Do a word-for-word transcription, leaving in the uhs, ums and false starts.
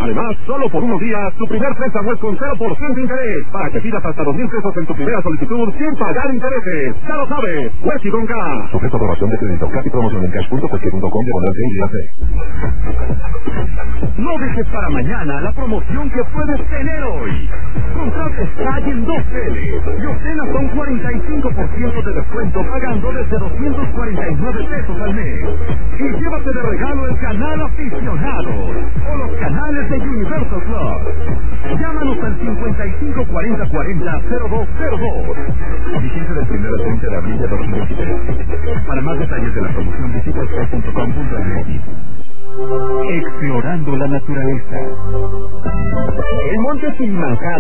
Además, solo por unos días, tu primer préstamo es con cero por ciento de interés, para que pidas hasta dos mil pesos en tu primera solicitud sin pagar intereses. ¡Ya lo sabes! Huechi con K. Sujeto a aprobación de crédito. Capi promoción en cash punto cualquier punto com de Bonal y C. No dejes para mañana la promoción que puedes tener hoy. Contrata Sky en dos teles y obtén hasta un cuarenta y cinco por ciento de descuento pagando desde doscientos cuarenta y nueve pesos al mes. Y llévate de regalo el canal Aficionados o los canales de Universal Club. Llámanos al cincuenta y cinco cuarenta cuarenta cero dos cero dos. Vigencia del primero al treinta de abril de dos mil veintitrés. Para más detalles de la promoción visita sky punto com punto m x. Explorando la naturaleza. El monte Kilimanjaro